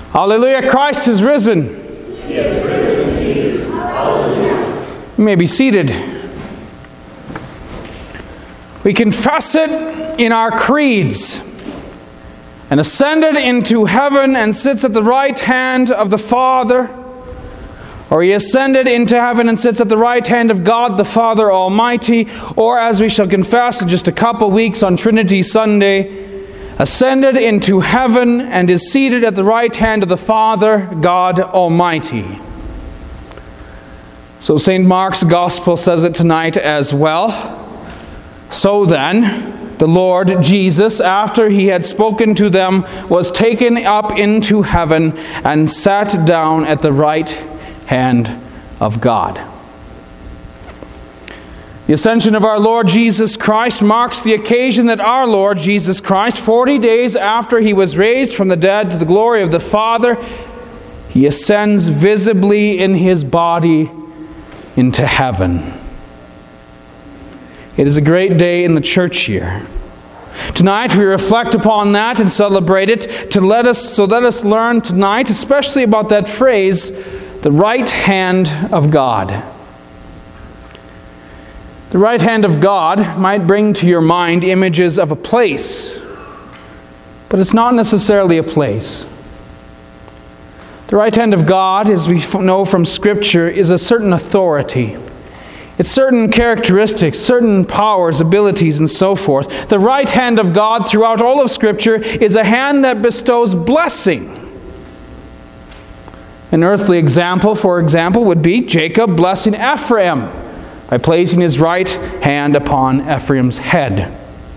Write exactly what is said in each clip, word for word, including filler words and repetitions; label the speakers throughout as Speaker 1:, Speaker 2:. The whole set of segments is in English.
Speaker 1: Hallelujah, Christ is risen.
Speaker 2: He is risen indeed. Hallelujah.
Speaker 1: You may be seated. We confess it in our creeds. And ascended into heaven and sits at the right hand of the Father. Or he ascended into heaven and sits at the right hand of God the Father Almighty. Or as we shall confess in just a couple weeks on Trinity Sunday, ascended into heaven and is seated at the right hand of the Father, God Almighty. So Saint Mark's Gospel says it tonight as well. So then, the Lord Jesus, after he had spoken to them, was taken up into heaven and sat down at the right hand of God. The ascension of our Lord Jesus Christ marks the occasion that our Lord Jesus Christ, forty days after he was raised from the dead to the glory of the Father, he ascends visibly in his body into heaven. It is a great day in the church year. Tonight we reflect upon that and celebrate it. To let us, so let us learn tonight, especially about that phrase, the right hand of God. The right hand of God might bring to your mind images of a place, but it's not necessarily a place. The right hand of God, as we know from Scripture, is a certain authority. It's certain characteristics, certain powers, abilities, and so forth. The right hand of God throughout all of Scripture is a hand that bestows blessing. An earthly example, for example, would be Jacob blessing Ephraim by placing his right hand upon Ephraim's head.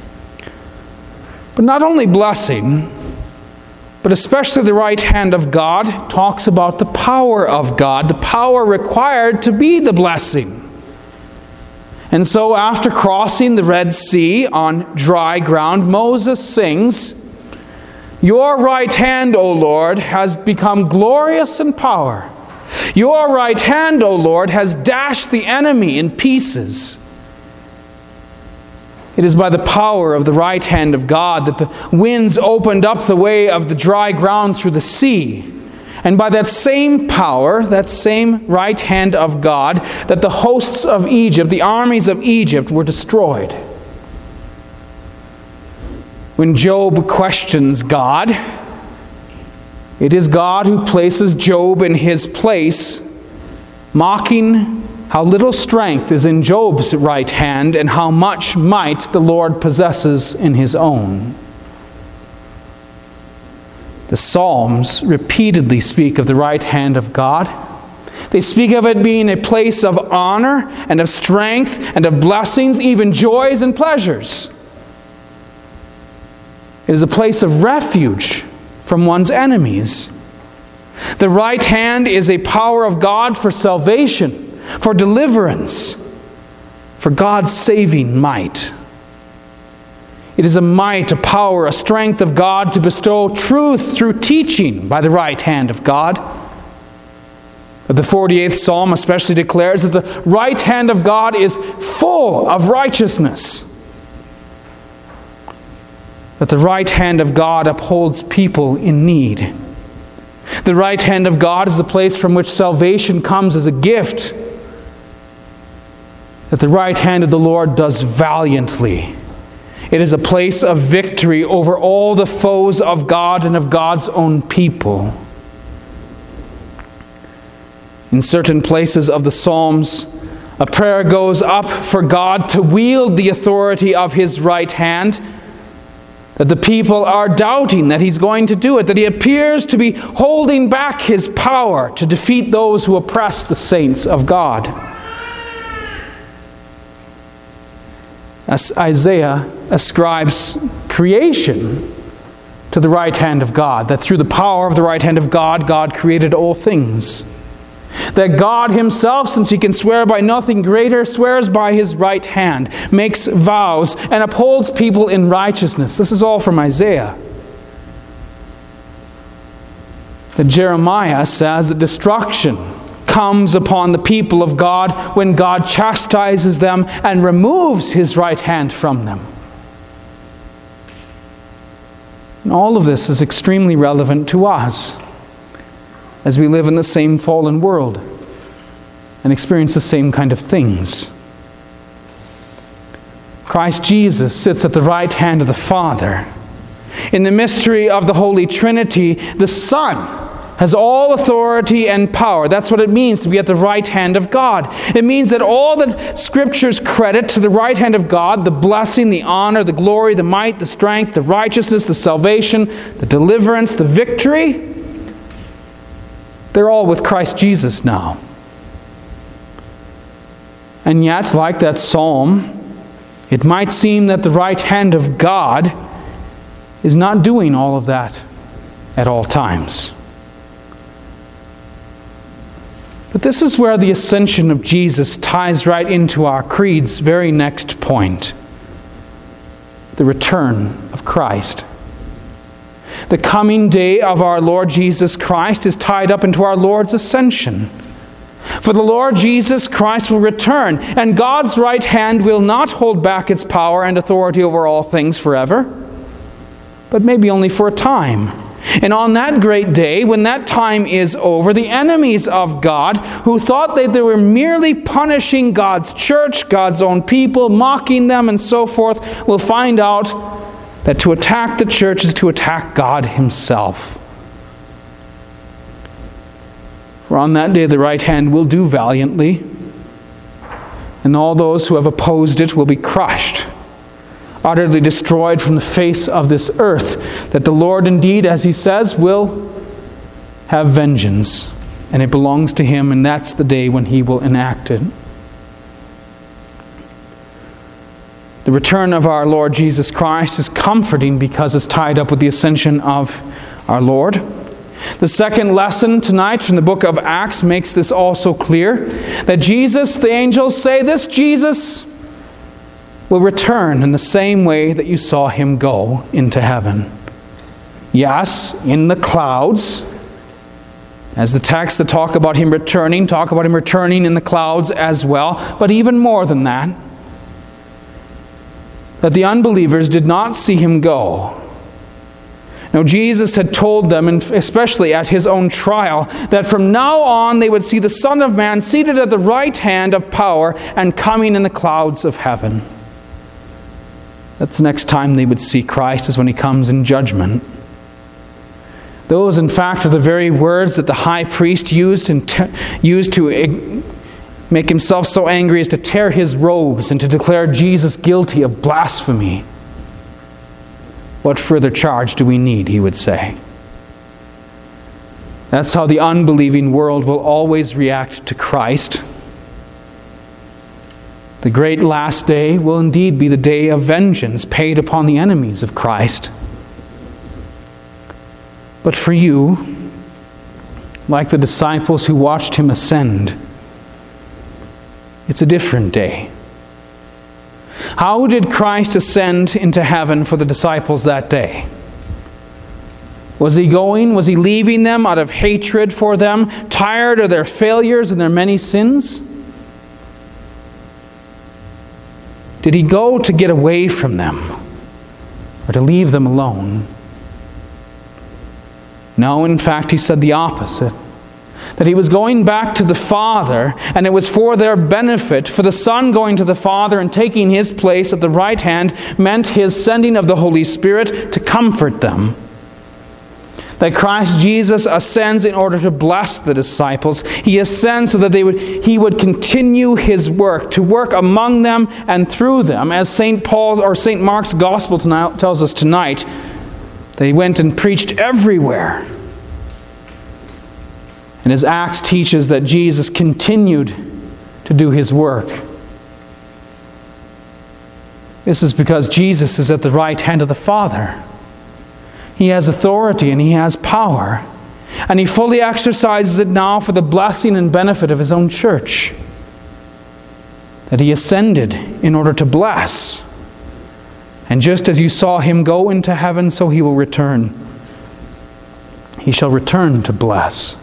Speaker 1: But not only blessing, but especially the right hand of God talks about the power of God, the power required to be the blessing. And so after crossing the Red Sea on dry ground, Moses sings, "Your right hand, O Lord, has become glorious in power. Your right hand, O Lord, has dashed the enemy in pieces." It is by the power of the right hand of God that the winds opened up the way of the dry ground through the sea. And by that same power, that same right hand of God, that the hosts of Egypt, the armies of Egypt, were destroyed. When Job questions God, it is God who places Job in his place, mocking how little strength is in Job's right hand and how much might the Lord possesses in his own. The Psalms repeatedly speak of the right hand of God. They speak of it being a place of honor and of strength and of blessings, even joys and pleasures. It is a place of refuge from one's enemies. The right hand is a power of God for salvation, for deliverance, for God's saving might. It is a might, a power, a strength of God to bestow truth through teaching by the right hand of God. But the forty-eighth Psalm especially declares that the right hand of God is full of righteousness. That the right hand of God upholds people in need. The right hand of God is the place from which salvation comes as a gift. That the right hand of the Lord does valiantly. It is a place of victory over all the foes of God and of God's own people. In certain places of the Psalms, a prayer goes up for God to wield the authority of His right hand, that the people are doubting that He's going to do it, that He appears to be holding back His power to defeat those who oppress the saints of God. As Isaiah ascribes creation to the right hand of God, that through the power of the right hand of God, God created all things. That God Himself, since He can swear by nothing greater, swears by His right hand, makes vows, and upholds people in righteousness. This is all from Isaiah. That Jeremiah says that destruction comes upon the people of God when God chastises them and removes His right hand from them. And all of this is extremely relevant to us. as we live in the same fallen world and experience the same kind of things. Christ Jesus sits at the right hand of the Father. In the mystery of the Holy Trinity, the Son has all authority and power. That's what it means to be at the right hand of God. It means that all that Scriptures credit to the right hand of God, the blessing, the honor, the glory, the might, the strength, the righteousness, the salvation, the deliverance, the victory, they're all with Christ Jesus now. And yet, like that psalm, it might seem that the right hand of God is not doing all of that at all times. But this is where the ascension of Jesus ties right into our creed's very next point: the return of Christ. The coming day of our Lord Jesus Christ is tied up into our Lord's ascension. For the Lord Jesus Christ will return, and God's right hand will not hold back its power and authority over all things forever, but maybe only for a time. And on that great day, when that time is over, the enemies of God, who thought that they were merely punishing God's church, God's own people, mocking them and so forth, will find out that to attack the church is to attack God Himself. For on that day the right hand will do valiantly, and all those who have opposed it will be crushed, utterly destroyed from the face of this earth, that the Lord indeed, as He says, will have vengeance, and it belongs to Him, and that's the day when He will enact it. The return of our Lord Jesus Christ is comforting because it's tied up with the ascension of our Lord. The second lesson tonight from the book of Acts makes this also clear, that Jesus, the angels say, this Jesus will return in the same way that you saw Him go into heaven. Yes, in the clouds, as the texts that talk about Him returning, talk about Him returning in the clouds as well, but even more than that, that the unbelievers did not see Him go. Now, Jesus had told them, and especially at His own trial, that from now on they would see the Son of Man seated at the right hand of power and coming in the clouds of heaven. That's the next time they would see Christ, is when He comes in judgment. Those, in fact, are the very words that the high priest used, and te- used to make himself so angry as to tear his robes and to declare Jesus guilty of blasphemy. What further charge do we need, he would say. That's how the unbelieving world will always react to Christ. The great last day will indeed be the day of vengeance paid upon the enemies of Christ. But for you, like the disciples who watched Him ascend, it's a different day. How did Christ ascend into heaven for the disciples that day? Was He going, was He leaving them out of hatred for them, tired of their failures and their many sins? Did He go to get away from them, or to leave them alone? No, in fact, He said the opposite. That He was going back to the Father, and it was for their benefit. For the Son going to the Father and taking His place at the right hand meant His sending of the Holy Spirit to comfort them. That Christ Jesus ascends in order to bless the disciples. He ascends so that they would, He would continue His work, to work among them and through them. As Saint Paul's or Saint Mark's Gospel tonight tells us tonight, they went and preached everywhere. And as Acts teaches that Jesus continued to do His work. This is because Jesus is at the right hand of the Father. He has authority and He has power. And He fully exercises it now for the blessing and benefit of His own church. That He ascended in order to bless. And just as you saw Him go into heaven, so He will return. He shall return to bless.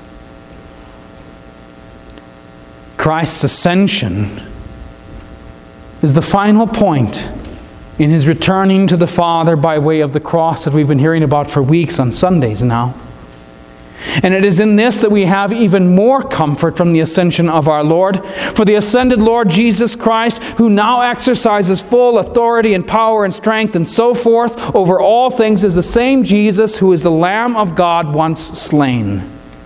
Speaker 1: Christ's ascension is the final point in His returning to the Father by way of the cross that we've been hearing about for weeks on Sundays now. And it is in this that we have even more comfort from the ascension of our Lord. For the ascended Lord Jesus Christ, who now exercises full authority and power and strength and so forth over all things, is the same Jesus who is the Lamb of God once slain.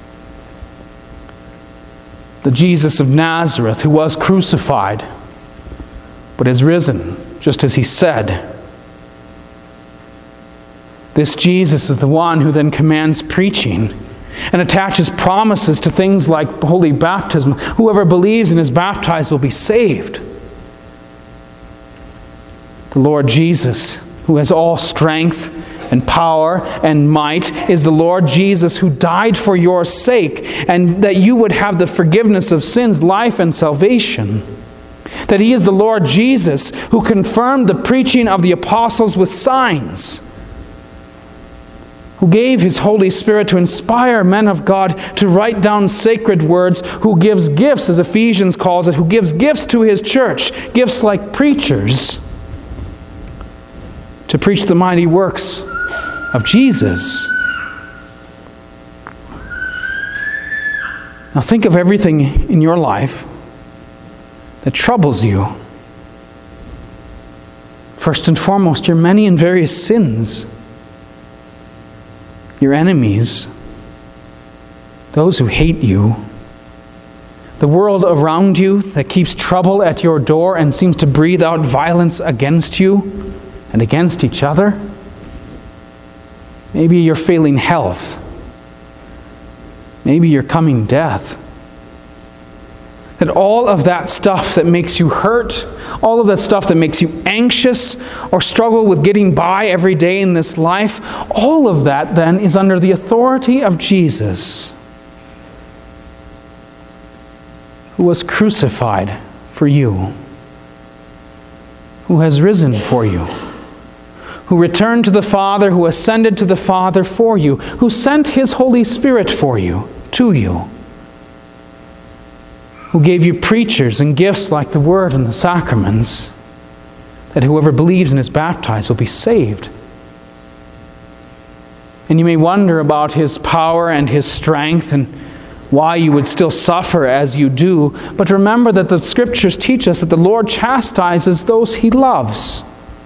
Speaker 1: The Jesus of Nazareth, who was crucified, but is risen, just as he said. This Jesus is the one who then commands preaching and attaches promises to things like holy baptism. Whoever believes and is baptized will be saved. The Lord Jesus, who has all strength and power and might, is the Lord Jesus who died for your sake, and that you would have the forgiveness of sins, life, and salvation. That he is the Lord Jesus who confirmed the preaching of the apostles with signs, who gave his Holy Spirit to inspire men of God to write down sacred words, who gives gifts, as Ephesians calls it, who gives gifts to his church, gifts like preachers, to preach the mighty works of Jesus. Now think of everything in your life that troubles you. First and foremost, your many and various sins. Your enemies, those who hate you, the world around you that keeps trouble at your door and seems to breathe out violence against you and against each other. Maybe your failing health. Maybe your coming death. That all of that stuff that makes you hurt, all of that stuff that makes you anxious or struggle with getting by every day in this life, all of that then is under the authority of Jesus, who was crucified for you, who has risen for you, who returned to the Father, who ascended to the Father for you, who sent his Holy Spirit for you, to you, who gave you preachers and gifts like the Word and the sacraments, that whoever believes and is baptized will be saved. And you may wonder about his power and his strength and why you would still suffer as you do, but remember that the Scriptures teach us that the Lord chastises those he loves,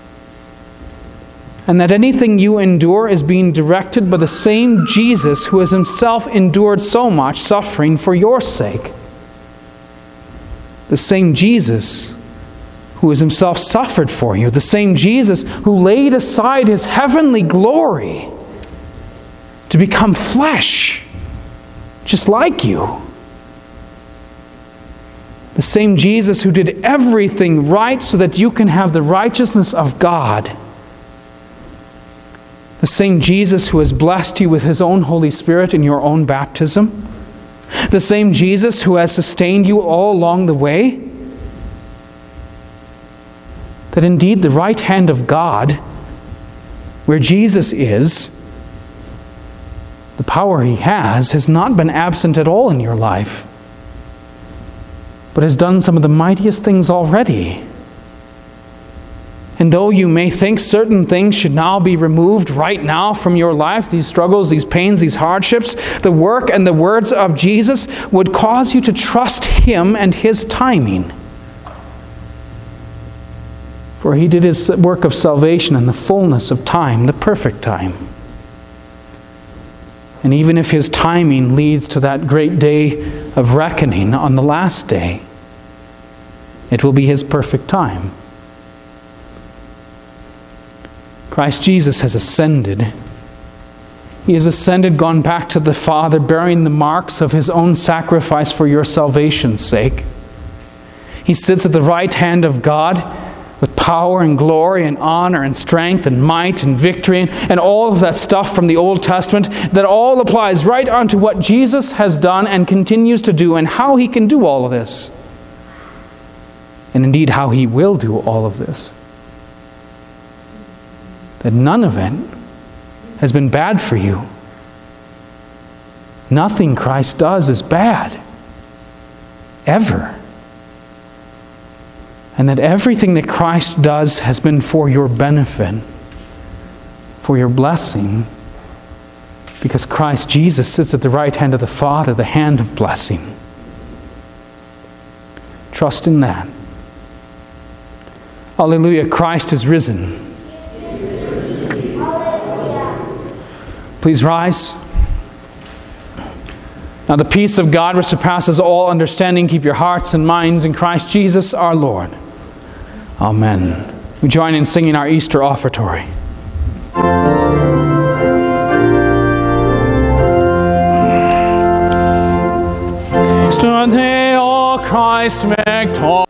Speaker 1: and that anything you endure is being directed by the same Jesus who has himself endured so much suffering for your sake. The same Jesus who has himself suffered for you. The same Jesus who laid aside his heavenly glory to become flesh, just like you. The same Jesus who did everything right so that you can have the righteousness of God. The same Jesus who has blessed you with his own Holy Spirit in your own baptism. The same Jesus who has sustained you all along the way. That indeed the right hand of God, where Jesus is, the power he has, has not been absent at all in your life, but has done some of the mightiest things already. And though you may think certain things should now be removed right now from your life, these struggles, these pains, these hardships, the work and the words of Jesus would cause you to trust him and his timing. For he did his work of salvation in the fullness of time, the perfect time. And even if his timing leads to that great day of reckoning on the last day, it will be his perfect time. Christ Jesus has ascended. He has ascended, gone back to the Father, bearing the marks of his own sacrifice for your salvation's sake. He sits at the right hand of God with power and glory and honor and strength and might and victory and, and all of that stuff from the Old Testament that all applies right onto what Jesus has done and continues to do and how he can do all of this. And indeed how he will do all of this. That none of it has been bad for you. Nothing Christ does is bad. Ever. And that everything that Christ does has been for your benefit, for your blessing, because Christ Jesus sits at the right hand of the Father, the hand of blessing. Trust in that. Hallelujah, Christ is risen. Please rise. Now the peace of God which surpasses all understanding, keep your hearts and minds in Christ Jesus our Lord. Amen. We join in singing our Easter offertory. Stante, O Christ, victor.